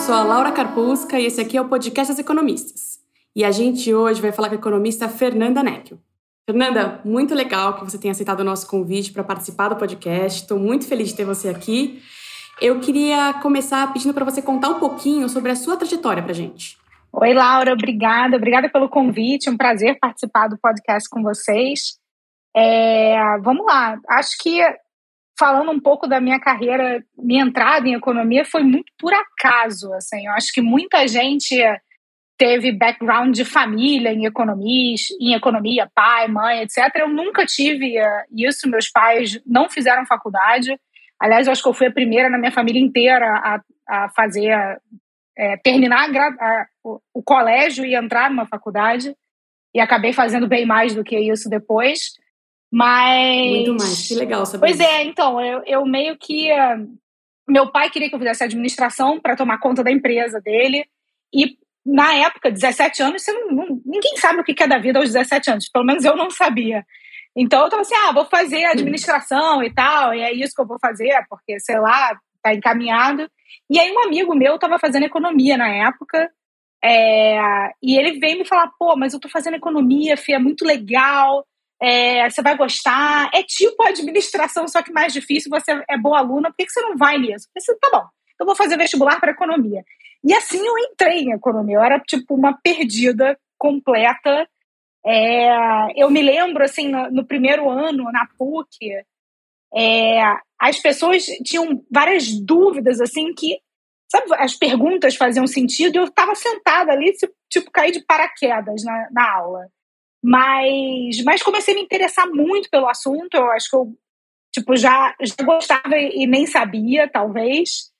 sou a Laura Carpusca e esse aqui é o podcast das economistas. E a gente hoje vai falar com a economista Fernanda Neckel. Fernanda, muito legal que você tenha aceitado o nosso convite para participar do podcast. Estou muito feliz de ter você aqui. Eu queria começar pedindo para você contar um pouquinho sobre a sua trajetória para a gente. Oi, Laura, obrigada pelo convite. É um prazer participar do podcast com vocês. Vamos lá, acho que falando um pouco da minha carreira, minha entrada em economia foi muito por acaso, assim. Eu acho que muita gente teve background de família em economia, pai, mãe, etc. Eu nunca tive isso, meus pais não fizeram faculdade. Aliás, eu acho que eu fui a primeira na minha família inteira a fazer, terminar o colégio e entrar numa faculdade. E acabei fazendo bem mais do que isso depois. Mas... Muito mais, que legal saber. Pois é, então, eu meio que... Meu pai queria que eu fizesse administração para tomar conta da empresa dele. E, na época, 17 anos, ninguém sabe o que é da vida aos 17 anos. Pelo menos eu não sabia. Então, eu estava assim, vou fazer administração e tal. E é isso que eu vou fazer, porque, sei lá, tá encaminhado. E aí, um amigo meu estava fazendo economia na época. E ele veio me falar, mas eu tô fazendo economia, Fê, é muito legal, você vai gostar, é tipo administração, só que mais difícil, você é boa aluna, por que você não vai nisso? Eu pensei, tá bom, então vou fazer vestibular para economia. E assim eu entrei em economia, eu era tipo uma perdida completa. Eu me lembro, assim, no primeiro ano, na PUC, as pessoas tinham várias dúvidas, assim, que sabe, as perguntas faziam sentido e eu estava sentada ali, tipo, caí de paraquedas na aula. Mas comecei a me interessar muito pelo assunto, eu acho que eu tipo, já gostava e nem sabia, talvez.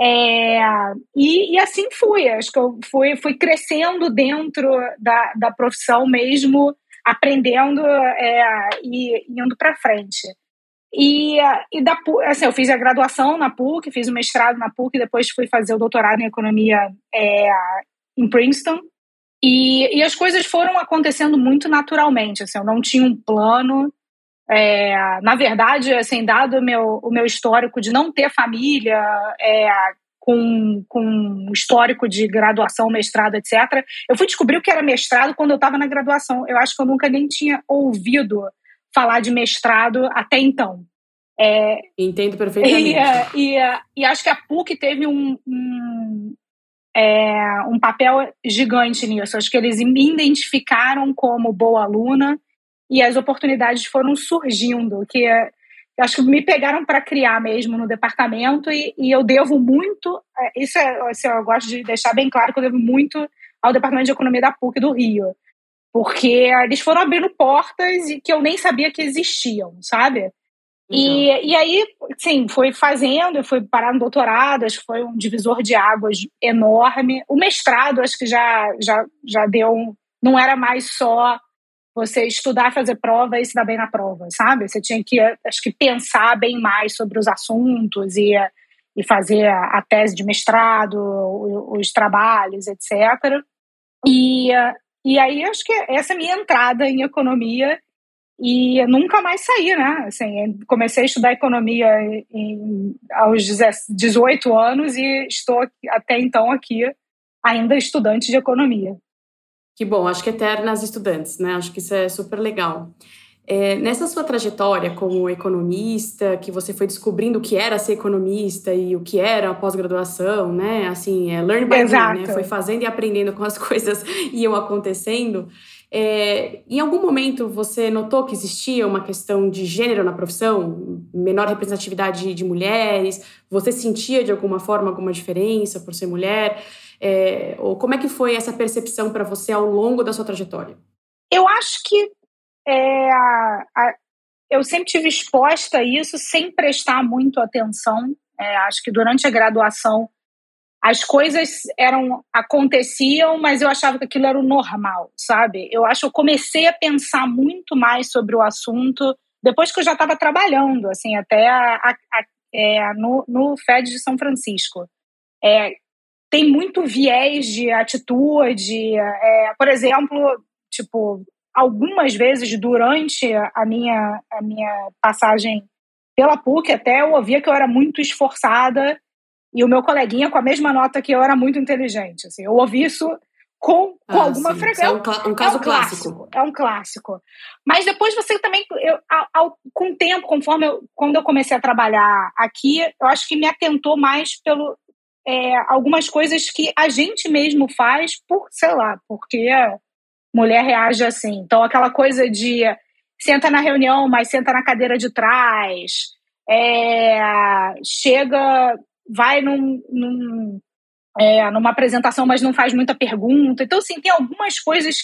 E assim fui, acho que eu fui crescendo dentro da profissão mesmo, aprendendo e indo para frente. Assim, eu fiz a graduação na PUC, fiz o mestrado na PUC, depois fui fazer o doutorado em economia em Princeton. E as coisas foram acontecendo muito naturalmente. Assim, eu não tinha um plano. Na verdade, assim, dado o meu histórico de não ter família, com histórico de graduação, mestrado, etc., eu fui descobrir o que era mestrado quando eu estava na graduação. Eu acho que eu nunca nem tinha ouvido falar de mestrado até então. Entendo perfeitamente. E acho que a PUC teve um papel gigante nisso. Acho que eles me identificaram como boa aluna e as oportunidades foram surgindo, que acho que me pegaram para criar mesmo no departamento e eu devo muito, isso eu gosto de deixar bem claro que eu devo muito ao Departamento de Economia da PUC do Rio, porque eles foram abrindo portas que eu nem sabia que existiam, sabe? E aí, sim, fui fazendo, eu fui parar no doutorado, acho que foi um divisor de águas enorme. O mestrado, acho que já deu, não era mais só você estudar, fazer prova e se dar bem na prova, sabe? Você tinha que, acho que, pensar bem mais sobre os assuntos e fazer a tese de mestrado, os trabalhos, etc. E aí, acho que essa é a minha entrada em economia. E eu nunca mais saí, né? Assim, comecei a estudar economia aos 18 anos e estou até então aqui, ainda estudante de economia. Que bom, acho que eternas estudantes, né? Acho que isso é super legal. Nessa sua trajetória como economista, que você foi descobrindo o que era ser economista e o que era a pós-graduação, né? Assim, learn by doing, né? Foi fazendo e aprendendo com as coisas iam acontecendo. Em algum momento você notou que existia uma questão de gênero na profissão? Menor representatividade de mulheres? Você sentia de alguma forma alguma diferença por ser mulher? Ou como é que foi essa percepção para você ao longo da sua trajetória? Eu acho que eu sempre tive exposta a isso sem prestar muito atenção. Acho que durante a graduação as coisas aconteciam, mas eu achava que aquilo era o normal, sabe? Eu acho que eu comecei a pensar muito mais sobre o assunto depois que eu já estava trabalhando, assim, até no FED de São Francisco. Tem muito viés de atitude, por exemplo, tipo, algumas vezes durante a minha passagem pela PUC, até eu ouvia que eu era muito esforçada E o meu coleguinha, com a mesma nota que eu, era muito inteligente. Assim, eu ouvi isso com alguma sim. frequência. É um caso clássico. É um clássico. Mas depois você também, com o tempo, quando eu comecei a trabalhar aqui, eu acho que me atentou mais pelo algumas coisas que a gente mesmo faz sei lá, porque a mulher reage assim. Então, aquela coisa de senta na reunião, mas senta na cadeira de trás, chega, vai numa apresentação, mas não faz muita pergunta. Então, assim, tem algumas coisas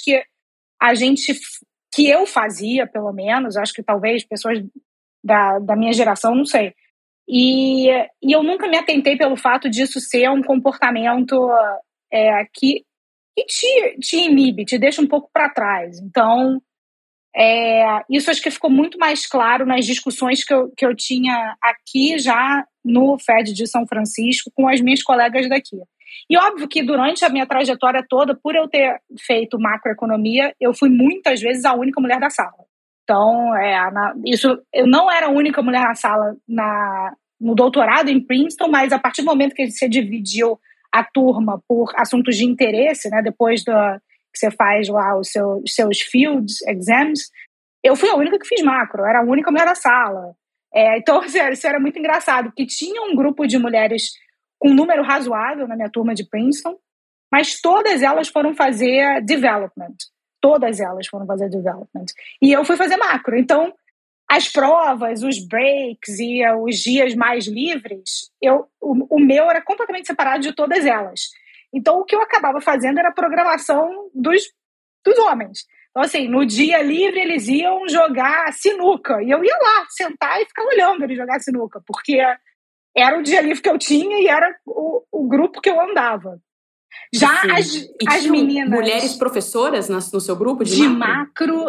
que eu fazia, pelo menos, acho que talvez pessoas da minha geração, não sei. E eu nunca me atentei pelo fato disso ser um comportamento que te inibe, te deixa um pouco para trás. Então, isso acho que ficou muito mais claro nas discussões que eu tinha aqui já no FED de São Francisco com as minhas colegas daqui. E óbvio que durante a minha trajetória toda, por eu ter feito macroeconomia, eu fui muitas vezes a única mulher da sala. Então, eu não era a única mulher na sala no doutorado em Princeton, mas a partir do momento que você dividiu a turma por assuntos de interesse, né, depois que você faz lá os seus field exams, eu fui a única que fiz macro, era a única mulher da sala. Então, isso era muito engraçado, porque tinha um grupo de mulheres com um número razoável na minha turma de Princeton, mas todas elas foram fazer development. Todas elas foram fazer development. E eu fui fazer macro. Então, as provas, os breaks e os dias mais livres, o meu era completamente separado de todas elas. Então, o que eu acabava fazendo era a programação dos homens. Então, assim, no dia livre eles iam jogar sinuca. E eu ia lá, sentar e ficar olhando eles jogar sinuca, porque era o dia livre que eu tinha e era o grupo que eu andava. Já as meninas... mulheres professoras no seu grupo de macro?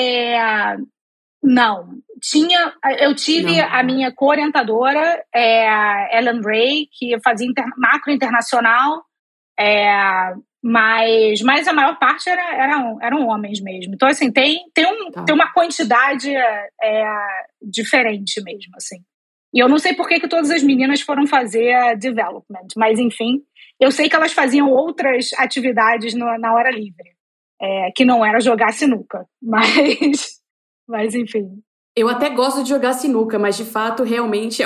Não. Eu tive a minha co-orientadora, a Ellen Ray, que fazia macro internacional, mas a maior parte eram homens mesmo. Então, assim, tem uma quantidade diferente mesmo, assim. E eu não sei por que todas as meninas foram fazer development, mas, enfim, eu sei que elas faziam outras atividades na hora livre, que não era jogar sinuca, mas enfim. Eu até gosto de jogar sinuca, mas de fato realmente é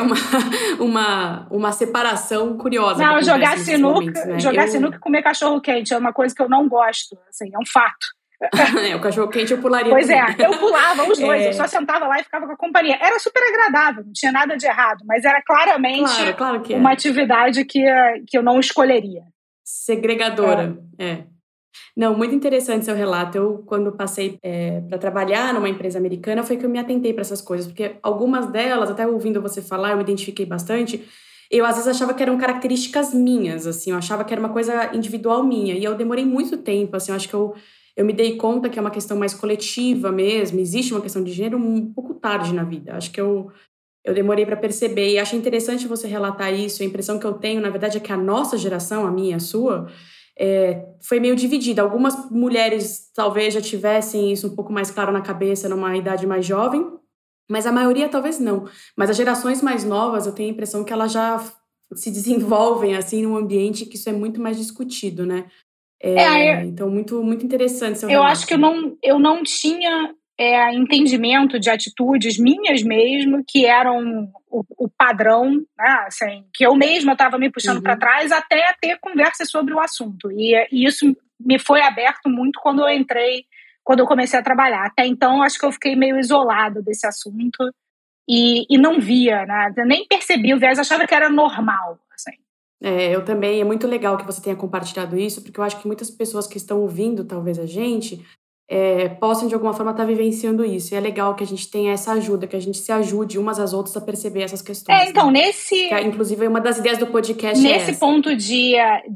uma separação curiosa. Não, jogar sinuca, né? Sinuca e comer cachorro quente é uma coisa que eu não gosto, assim, é um fato. O cachorro quente eu pularia. Pois também. Eu pulava os dois, eu só sentava lá e ficava com a companhia. Era super agradável, não tinha nada de errado, mas era claramente uma atividade que eu não escolheria. Segregadora, Não, muito interessante seu relato. Eu, quando passei para trabalhar numa empresa americana, foi que eu me atentei para essas coisas, porque algumas delas, até ouvindo você falar, eu me identifiquei bastante. Eu, às vezes, achava que eram características minhas, assim, eu achava que era uma coisa individual minha, e eu demorei muito tempo, assim, eu acho que eu me dei conta que é uma questão mais coletiva mesmo, existe uma questão de gênero um pouco tarde na vida. Acho que eu demorei para perceber, e acho interessante você relatar isso. A impressão que eu tenho, na verdade, é que a nossa geração, a minha e a sua, foi meio dividida. Algumas mulheres talvez já tivessem isso um pouco mais claro na cabeça numa idade mais jovem, mas a maioria talvez não. Mas as gerações mais novas, eu tenho a impressão que elas já se desenvolvem assim num ambiente que isso é muito mais discutido, né? Então, muito, muito interessante seu relato. Eu acho que eu não tinha entendimento de atitudes minhas mesmo, que eram o padrão, né, assim, que eu mesma estava me puxando para trás até ter conversa sobre o assunto. E isso me foi aberto muito quando eu comecei a trabalhar. Até então, acho que eu fiquei meio isolada desse assunto e não via, né, nem percebi o viés, achava que era normal, assim. Eu também, é muito legal que você tenha compartilhado isso, porque eu acho que muitas pessoas que estão ouvindo, talvez a gente, possam de alguma forma estar vivenciando isso. E é legal que a gente tenha essa ajuda, que a gente se ajude umas às outras a perceber essas questões. Então, né? Inclusive, uma das ideias do podcast nesse ponto de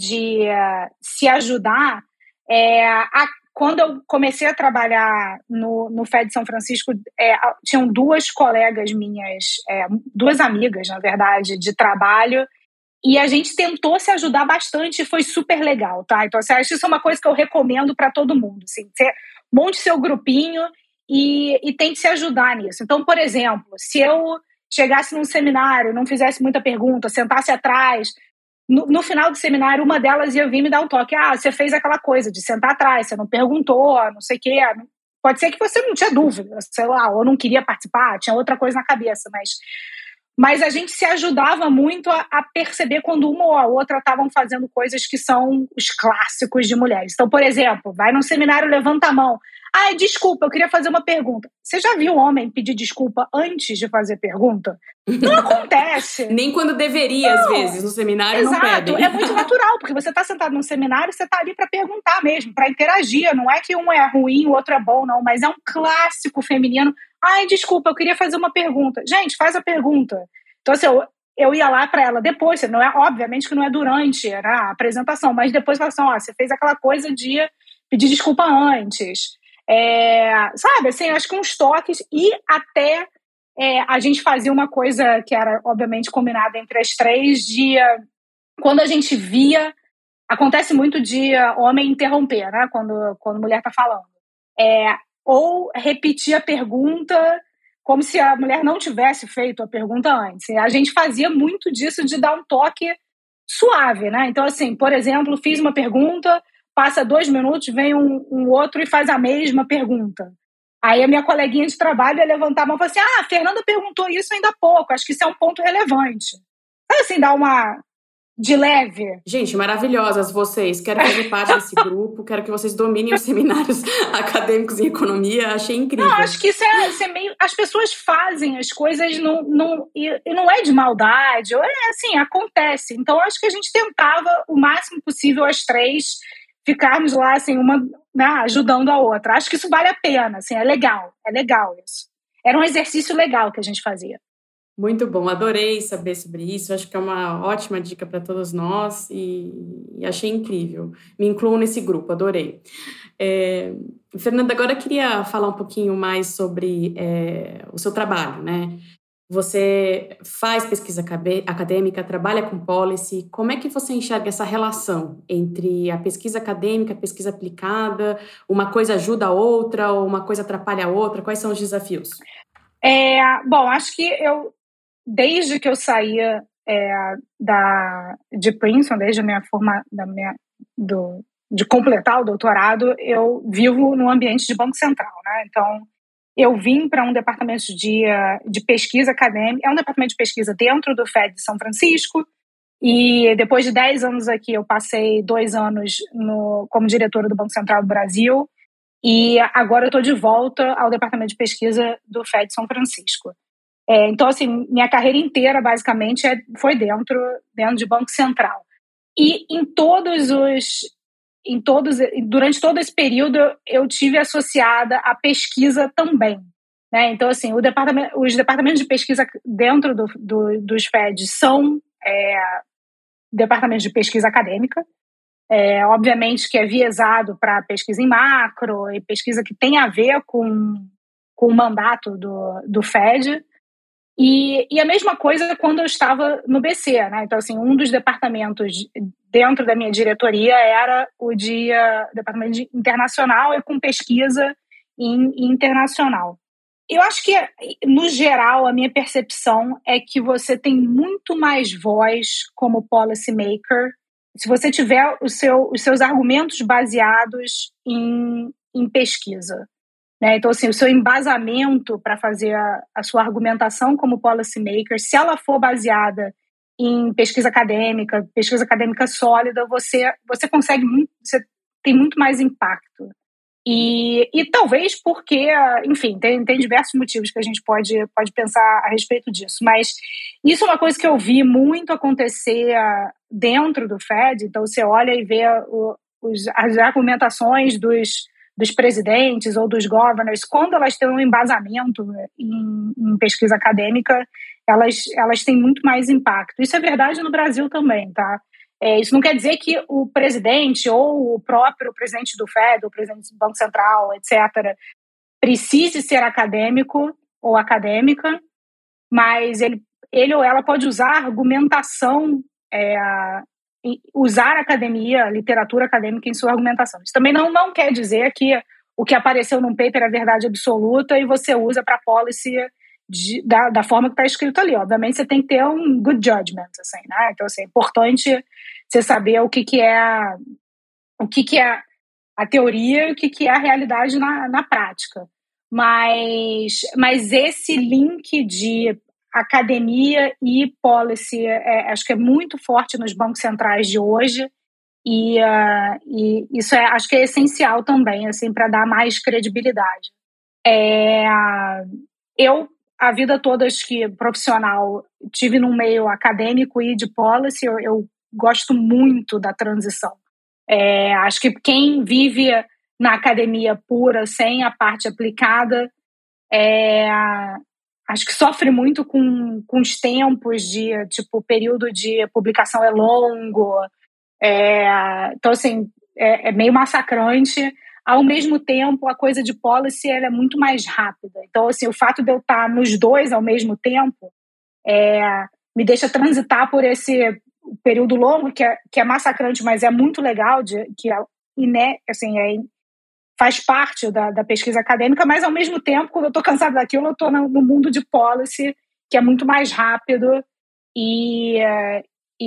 se ajudar, quando eu comecei a trabalhar no FED São Francisco, tinham duas colegas minhas, duas amigas, na verdade, de trabalho, e a gente tentou se ajudar bastante e foi super legal, tá? Então, assim, acho que isso é uma coisa que eu recomendo para todo mundo. Assim, você monte seu grupinho e tente se ajudar nisso. Então, por exemplo, se eu chegasse num seminário, não fizesse muita pergunta, sentasse atrás, no final do seminário, uma delas ia vir me dar um toque. Você fez aquela coisa de sentar atrás, você não perguntou, não sei o quê. Pode ser que você não tinha dúvida, sei lá, ou não queria participar, tinha outra coisa na cabeça, mas a gente se ajudava muito a perceber quando uma ou a outra estavam fazendo coisas que são os clássicos de mulheres. Então, por exemplo, vai num seminário, levanta a mão. Desculpa, eu queria fazer uma pergunta. Você já viu um homem pedir desculpa antes de fazer pergunta? Não acontece. Nem quando deveria, às vezes, no seminário não pedem. Exato, é muito natural, porque você está sentado num seminário, você está ali para perguntar mesmo, para interagir. Não é que um é ruim, o outro é bom, não, mas é um clássico feminino. Desculpa, eu queria fazer uma pergunta. Gente, faz a pergunta. Então, assim, eu ia lá para ela depois, não é, obviamente que não é durante, né, a apresentação, mas depois fala assim, você fez aquela coisa de pedir desculpa antes. Sabe, assim, acho que uns toques e até a gente fazia uma coisa que era, obviamente, combinada entre as três, quando a gente via, acontece muito de homem interromper, né, quando mulher está falando. Ou repetir a pergunta como se a mulher não tivesse feito a pergunta antes. A gente fazia muito disso de dar um toque suave, né? Então, assim, por exemplo, fiz uma pergunta, passa 2 minutos, vem um outro e faz a mesma pergunta. Aí a minha coleguinha de trabalho ia levantar a mão e falar assim, a Fernanda perguntou isso ainda há pouco, acho que isso é um ponto relevante. Então, assim, dá uma de leve. Gente, maravilhosas vocês. Quero fazer parte desse grupo, quero que vocês dominem os seminários acadêmicos em economia. Achei incrível. Não, acho que isso é meio... As pessoas fazem as coisas e não é de maldade, assim, acontece. Então, acho que a gente tentava o máximo possível as três ficarmos lá, assim, uma, né, ajudando a outra. Acho que isso vale a pena, assim, é legal isso. Era um exercício legal que a gente fazia. Muito bom, adorei saber sobre isso, acho que é uma ótima dica para todos nós e achei incrível. Me incluo nesse grupo, adorei. Fernanda, agora eu queria falar um pouquinho mais sobre o seu trabalho, né? Você faz pesquisa acadêmica, trabalha com policy, como é que você enxerga essa relação entre a pesquisa acadêmica, a pesquisa aplicada, uma coisa ajuda a outra ou uma coisa atrapalha a outra? Quais são os desafios? Bom, acho que desde que eu saía de Princeton, desde a minha de completar o doutorado, eu vivo num ambiente de Banco Central, né? Então, eu vim para um departamento de pesquisa acadêmica, é um departamento de pesquisa dentro do FED de São Francisco, e depois de 10 anos aqui, eu passei 2 anos como diretora do Banco Central do Brasil, e agora eu estou de volta ao departamento de pesquisa do FED de São Francisco. Então, assim, minha carreira inteira, basicamente, foi dentro de Banco Central. E durante todo esse período, eu tive associada à pesquisa também, né? Então, assim, os departamentos de pesquisa dentro dos FEDs são departamentos de pesquisa acadêmica, obviamente que é viesado para pesquisa em macro e pesquisa que tem a ver com o mandato do FED. E a mesma coisa quando eu estava no BC, né? Então, assim, um dos departamentos dentro da minha diretoria era o departamento de internacional e com pesquisa internacional. Eu acho que, no geral, a minha percepção é que você tem muito mais voz como policy maker se você tiver os seus argumentos baseados em pesquisa. Então, assim, o seu embasamento para fazer a sua argumentação como policy maker, se ela for baseada em pesquisa acadêmica sólida, você consegue você tem muito mais impacto. E talvez porque, enfim, tem diversos motivos que a gente pode pensar a respeito disso, mas isso é uma coisa que eu vi muito acontecer dentro do FED. Então, você olha e vê as argumentações dos presidentes ou dos governors, quando elas têm um embasamento em pesquisa acadêmica, elas têm muito mais impacto. Isso é verdade no Brasil também, tá? Isso não quer dizer que o presidente ou o próprio presidente do FED, o presidente do Banco Central, etc., precise ser acadêmico ou acadêmica, mas ele ou ela pode usar argumentação, usar a academia, a literatura acadêmica em sua argumentação. Isso também não quer dizer que o que apareceu num paper é verdade absoluta e você usa para policy da forma que está escrito ali. Obviamente, você tem que ter um good judgment, assim, né? Então, assim, é importante você saber o que é a teoria e o que é a realidade na prática. Mas esse link de academia e policy acho que é muito forte nos bancos centrais de hoje, e isso acho que é essencial também, assim, para dar mais credibilidade. Eu, a vida toda, acho que profissional, tive num meio acadêmico e de policy, eu gosto muito da transição. Acho que quem vive na academia pura, sem a parte aplicada, acho que sofre muito com os tempos de, tipo, o período de publicação é longo. Então, assim, é meio massacrante. Ao mesmo tempo, a coisa de policy ela é muito mais rápida. Então, assim, o fato de eu estar nos dois ao mesmo tempo me deixa transitar por esse período longo, que é massacrante, mas é muito legal, faz parte da pesquisa acadêmica, mas, ao mesmo tempo, quando eu estou cansada daquilo, eu estou no mundo de policy, que é muito mais rápido né,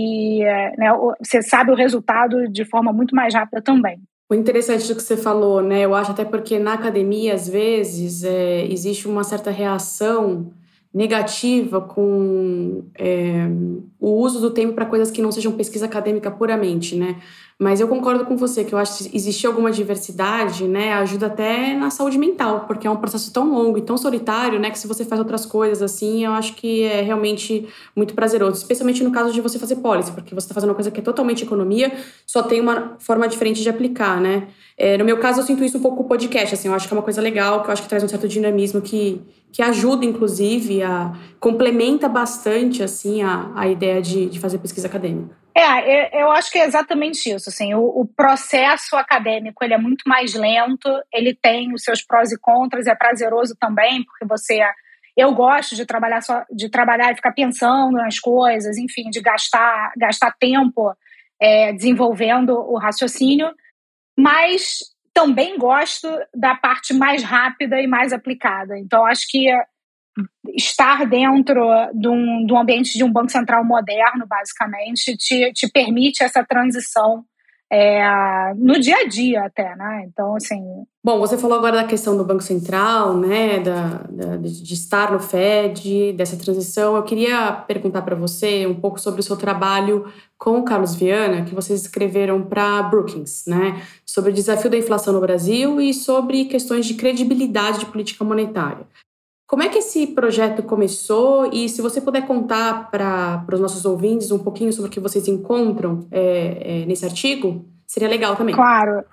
você sabe o resultado de forma muito mais rápida também. O interessante do que você falou, né? Eu acho até porque na academia, às vezes, existe uma certa reação negativa com o uso do tempo para coisas que não sejam pesquisa acadêmica puramente, né? Mas eu concordo com você que eu acho que existir alguma diversidade, né, ajuda até na saúde mental, porque é um processo tão longo e tão solitário, né, que se você faz outras coisas assim, eu acho que é realmente muito prazeroso, especialmente no caso de você fazer policy, porque você está fazendo uma coisa que é totalmente economia, só tem uma forma diferente de aplicar, né? No meu caso, eu sinto isso um pouco com o podcast, assim, eu acho que é uma coisa legal, que eu acho que traz um certo dinamismo que ajuda, inclusive, complementa bastante, assim, a ideia de fazer pesquisa acadêmica. Eu acho que é exatamente isso. Assim, o processo acadêmico ele é muito mais lento, ele tem os seus prós e contras, é prazeroso também, porque eu gosto de trabalhar e ficar pensando nas coisas, enfim, de gastar tempo desenvolvendo o raciocínio, mas também gosto da parte mais rápida e mais aplicada. Então, acho que estar dentro de um ambiente de um banco central moderno, basicamente, te permite essa transição no dia a dia até, né? Então, assim... Bom, você falou agora da questão do Banco Central, né, de estar no Fed, dessa transição. Eu queria perguntar para você um pouco sobre o seu trabalho com o Carlos Viana, que vocês escreveram para Brookings, né, sobre o desafio da inflação no Brasil e sobre questões de credibilidade de política monetária. Como é que esse projeto começou e se você puder contar para os nossos ouvintes um pouquinho sobre o que vocês encontram nesse artigo, seria legal também. Claro.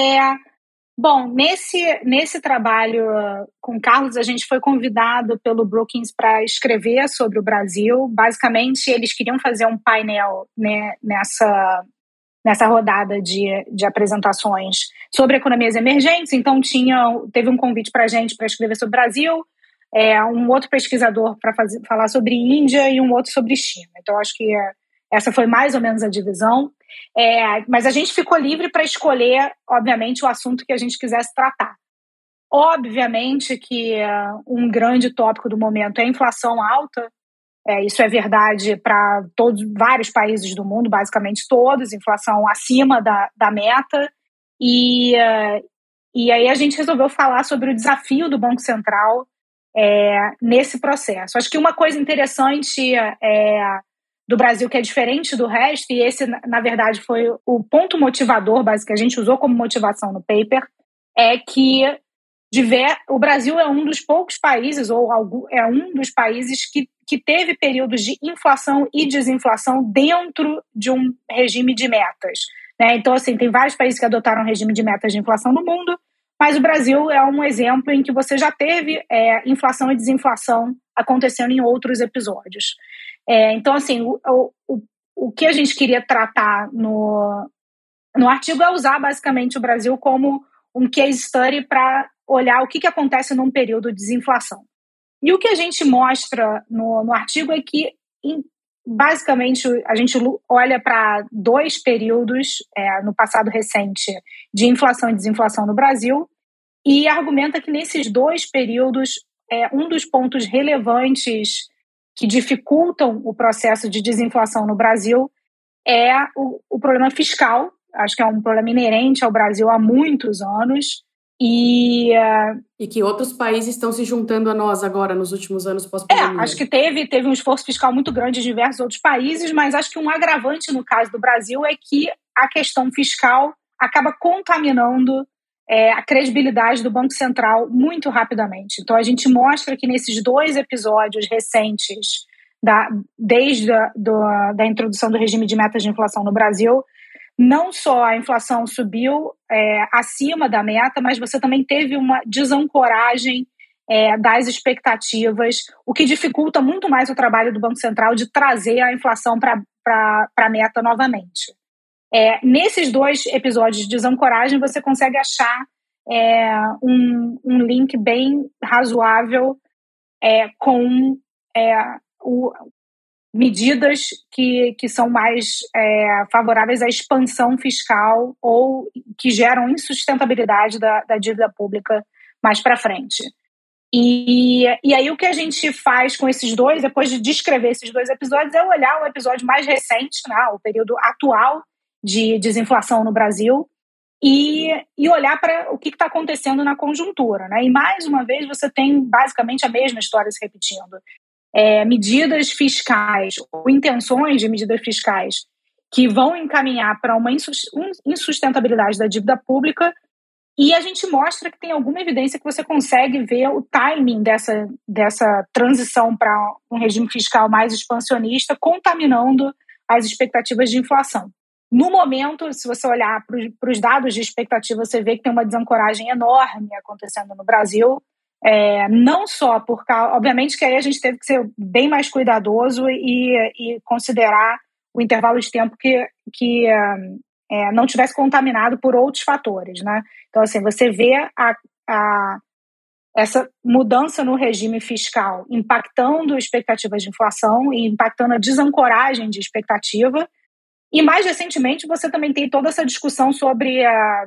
Bom, nesse trabalho com o Carlos, a gente foi convidado pelo Brookings para escrever sobre o Brasil. Basicamente, eles queriam fazer um painel, né, nessa rodada de apresentações sobre economias emergentes. Então, teve um convite para a gente para escrever sobre o Brasil, um outro pesquisador para falar sobre Índia e um outro sobre China. Então, acho que essa foi mais ou menos a divisão. Mas a gente ficou livre para escolher, obviamente, o assunto que a gente quisesse tratar. Obviamente que um grande tópico do momento é a inflação alta. Isso é verdade para vários países do mundo, basicamente todos, inflação acima da meta. E aí a gente resolveu falar sobre o desafio do Banco Central nesse processo. Acho que uma coisa interessante do Brasil, que é diferente do resto, e esse, na verdade, foi o ponto motivador básico que a gente usou como motivação no paper, é que o Brasil é um dos poucos países, ou é um dos países que teve períodos de inflação e desinflação dentro de um regime de metas, né? Então, assim, tem vários países que adotaram um regime de metas de inflação no mundo, mas o Brasil é um exemplo em que você já teve inflação e desinflação acontecendo em outros episódios. Então, assim, o que a gente queria tratar no artigo é usar basicamente o Brasil como um case study para olhar o que acontece num período de desinflação. E o que a gente mostra no artigo é que, basicamente, a gente olha para 2 períodos no passado recente de inflação e desinflação no Brasil e argumenta que nesses 2 períodos um dos pontos relevantes que dificultam o processo de desinflação no Brasil é o problema fiscal. Acho que é um problema inerente ao Brasil há muitos anos. E que outros países estão se juntando a nós agora, nos últimos anos pós-pandemia. Acho que teve um esforço fiscal muito grande em diversos outros países, mas acho que um agravante no caso do Brasil é que a questão fiscal acaba contaminando a credibilidade do Banco Central muito rapidamente. Então, a gente mostra que nesses 2 episódios recentes, desde da introdução do regime de metas de inflação no Brasil, não só a inflação subiu acima da meta, mas você também teve uma desancoragem das expectativas, o que dificulta muito mais o trabalho do Banco Central de trazer a inflação para a meta novamente. Nesses 2 episódios de desancoragem, você consegue achar um link bem razoável com medidas que são mais favoráveis à expansão fiscal ou que geram insustentabilidade da dívida pública mais para frente. E aí o que a gente faz com esses 2, depois de descrever esses 2 episódios, é olhar o episódio mais recente, né, o período atual de desinflação no Brasil, e olhar para o que está acontecendo na conjuntura, né? E mais uma vez você tem basicamente a mesma história se repetindo. Medidas fiscais ou intenções de medidas fiscais que vão encaminhar para uma insustentabilidade da dívida pública, e a gente mostra que tem alguma evidência que você consegue ver o timing dessa transição para um regime fiscal mais expansionista, contaminando as expectativas de inflação. No momento, se você olhar para os dados de expectativa, você vê que tem uma desancoragem enorme acontecendo no Brasil, não só por causa... Obviamente que aí a gente teve que ser bem mais cuidadoso e considerar o intervalo de tempo que não tivesse contaminado por outros fatores, né? Então, assim, você vê essa mudança no regime fiscal impactando expectativas de inflação e impactando a desancoragem de expectativa. E, mais recentemente, você também tem toda essa discussão sobre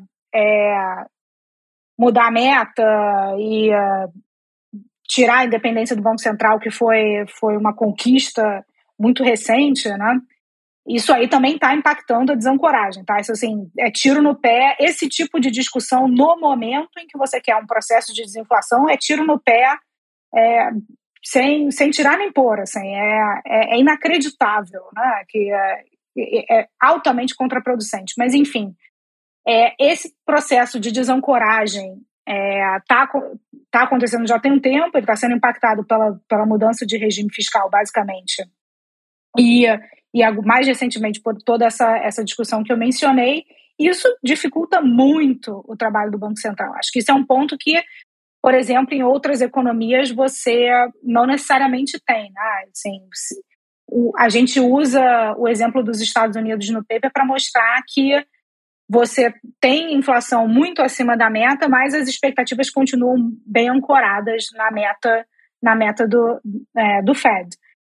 mudar a meta e tirar a independência do Banco Central, que foi uma conquista muito recente, né? Isso aí também está impactando a desancoragem, tá? Isso, assim, é tiro no pé. Esse tipo de discussão, no momento em que você quer um processo de desinflação, é tiro no pé, sem tirar nem pôr, assim. É inacreditável, né? Que é altamente contraproducente. Mas, enfim, esse processo de desancoragem está acontecendo já tem um tempo, ele está sendo impactado pela mudança de regime fiscal, basicamente. E mais recentemente por toda essa discussão que eu mencionei, isso dificulta muito o trabalho do Banco Central. Acho que isso é um ponto que, por exemplo, em outras economias você não necessariamente tem, né? Assim, a gente usa o exemplo dos Estados Unidos no paper para mostrar que você tem inflação muito acima da meta, mas as expectativas continuam bem ancoradas na meta do Fed.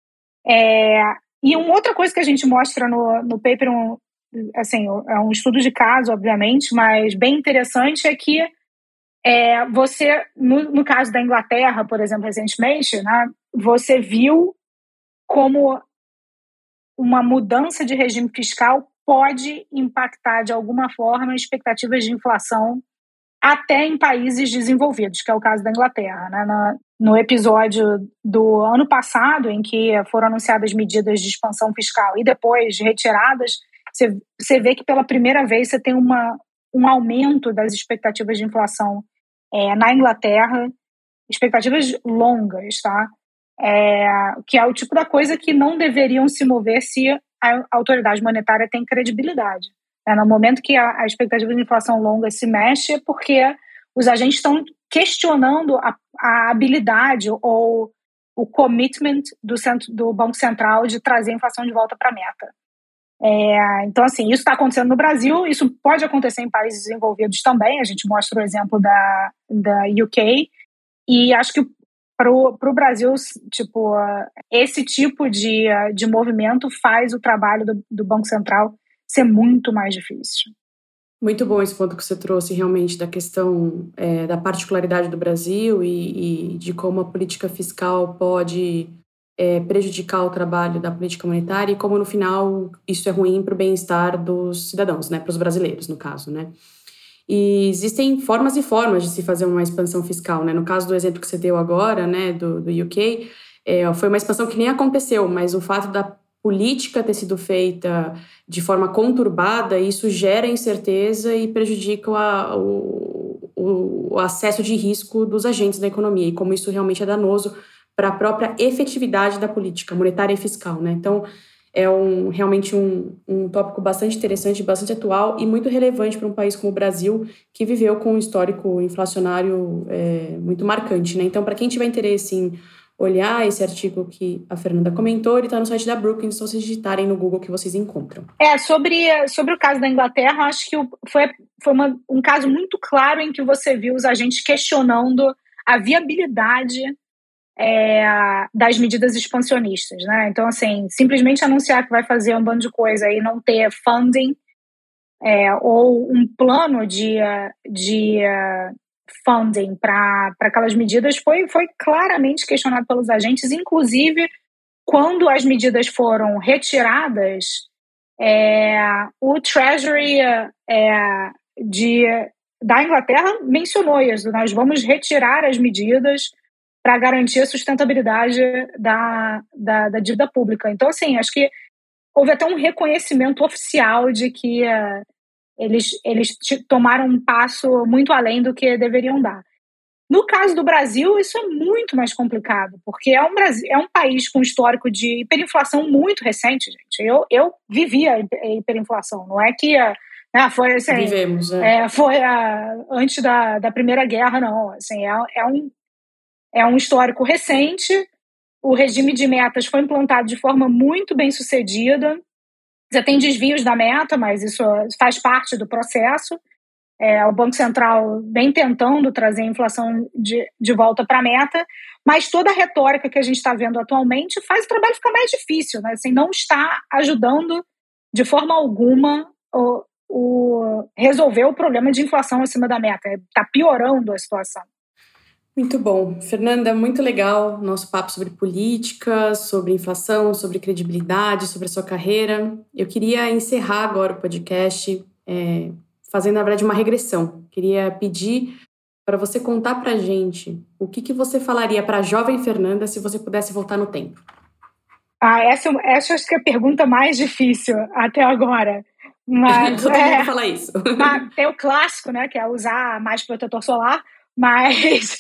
E uma outra coisa que a gente mostra no paper, assim, é um estudo de caso, obviamente, mas bem interessante, é que você, no caso da Inglaterra, por exemplo, recentemente, né, você viu como uma mudança de regime fiscal pode impactar de alguma forma expectativas de inflação até em países desenvolvidos, que é o caso da Inglaterra, né? No episódio do ano passado, em que foram anunciadas medidas de expansão fiscal e depois retiradas, você vê que pela primeira vez você tem um aumento das expectativas de inflação na Inglaterra, expectativas longas, tá? Que é o tipo da coisa que não deveriam se mover se a autoridade monetária tem credibilidade. No momento que a expectativa de inflação longa se mexe, é porque os agentes estão questionando a habilidade ou o commitment do Banco Central de trazer a inflação de volta para a meta. Então, assim, isso está acontecendo no Brasil, isso pode acontecer em países desenvolvidos também. A gente mostra o exemplo da UK, e acho que para o Brasil, tipo, esse tipo de movimento faz o trabalho do Banco Central ser muito mais difícil. Muito bom esse ponto que você trouxe realmente da questão da particularidade do Brasil e de como a política fiscal pode prejudicar o trabalho da política monetária e como, no final, isso é ruim para o bem-estar dos cidadãos, né, para os brasileiros, no caso, né? E existem formas e formas de se fazer uma expansão fiscal, né? No caso do exemplo que você deu agora, né, do UK, foi uma expansão que nem aconteceu, mas o fato da política ter sido feita de forma conturbada, isso gera incerteza e prejudica o acesso de risco dos agentes da economia, e como isso realmente é danoso para a própria efetividade da política monetária e fiscal, né? Então, é realmente um tópico bastante interessante, bastante atual e muito relevante para um país como o Brasil, que viveu com um histórico inflacionário muito marcante, né? Então, para quem tiver interesse em olhar esse artigo que a Fernanda comentou, ele está no site da Brookings, só vocês digitarem no Google que vocês encontram. Sobre o caso da Inglaterra, acho que foi um caso muito claro em que você viu os agentes questionando a viabilidade das medidas expansionistas, né? Então, assim, simplesmente anunciar que vai fazer um bando de coisa e não ter funding ou um plano de funding para aquelas medidas foi claramente questionado pelos agentes, inclusive quando as medidas foram retiradas, o Treasury da Inglaterra mencionou isso: nós vamos retirar as medidas para garantir a sustentabilidade da dívida pública. Então, assim, acho que houve até um reconhecimento oficial de que eles tomaram um passo muito além do que deveriam dar. No caso do Brasil, isso é muito mais complicado, porque é um país com histórico de hiperinflação muito recente, gente. Eu vivi a hiperinflação, não é que foi assim, vivemos, foi antes da Primeira Guerra, não. Assim, é um histórico recente. O regime de metas foi implantado de forma muito bem sucedida. Já tem desvios da meta, mas isso faz parte do processo. O Banco Central vem tentando trazer a inflação de volta para a meta, mas toda a retórica que a gente está vendo atualmente faz o trabalho ficar mais difícil, né? Assim, não está ajudando de forma alguma resolver o problema de inflação acima da meta. Está piorando a situação. Muito bom. Fernanda, muito legal nosso papo sobre política, sobre inflação, sobre credibilidade, sobre a sua carreira. Eu queria encerrar agora o podcast fazendo, na verdade, uma regressão. Queria pedir para você contar para a gente o que você falaria para a jovem Fernanda se você pudesse voltar no tempo. Essa acho que é a pergunta mais difícil até agora. Mas, todo mundo fala isso. Tem o clássico, né, que é usar mais protetor solar, mas...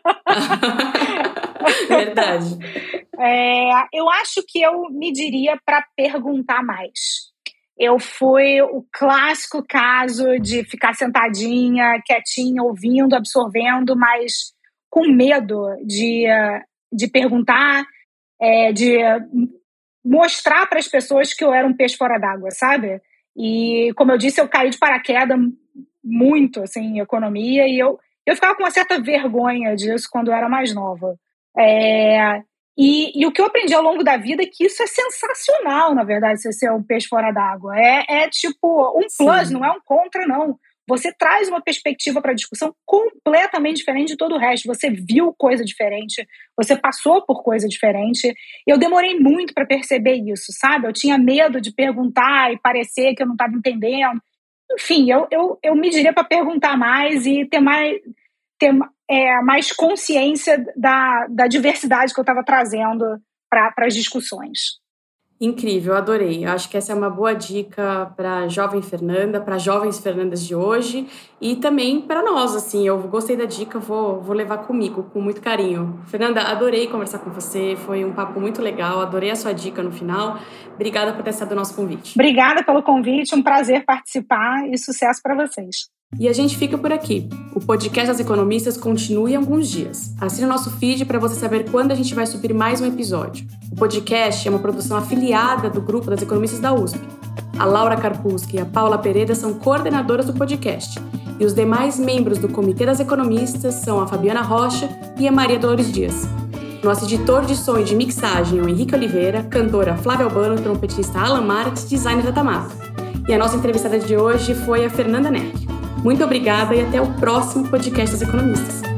Verdade. Eu acho que eu me diria para perguntar mais. Eu fui o clássico caso de ficar sentadinha, quietinha, ouvindo, absorvendo, mas com medo de perguntar, de mostrar para as pessoas que eu era um peixe fora d'água, sabe? E, como eu disse, eu caí de paraquedas muito, assim, em economia, e eu ficava com uma certa vergonha disso quando eu era mais nova. E o que eu aprendi ao longo da vida é que isso é sensacional, na verdade, você ser um peixe fora d'água. É tipo um plus, não é um contra, não. Você traz uma perspectiva para a discussão completamente diferente de todo o resto. Você viu coisa diferente, você passou por coisa diferente. Eu demorei muito para perceber isso, sabe? Eu tinha medo de perguntar e parecer que eu não estava entendendo. Enfim, eu me diria para perguntar mais e ter mais consciência da diversidade que eu estava trazendo para as discussões. Incrível, adorei. Eu acho que essa é uma boa dica para a jovem Fernanda, para jovens Fernandas de hoje e também para nós, assim. Eu gostei da dica, vou levar comigo, com muito carinho. Fernanda, adorei conversar com você, foi um papo muito legal, adorei a sua dica no final. Obrigada por ter aceitado o nosso convite. Obrigada pelo convite, um prazer participar e sucesso para vocês. E a gente fica por aqui. O podcast das economistas continua em alguns dias. Assine o nosso feed para você saber quando a gente vai subir mais um episódio. O podcast é uma produção afiliada do grupo das economistas da USP. A Laura Karpuski e a Paula Pereira são coordenadoras do podcast. E os demais membros do Comitê das Economistas são a Fabiana Rocha e a Maria Dolores Dias. Nosso editor de som e de mixagem é o Henrique Oliveira, cantora Flávia Albano, trompetista Alan Martins, designer da Tamata. E a nossa entrevistada de hoje foi a Fernanda Neck. Muito obrigada e até o próximo podcast das Economistas.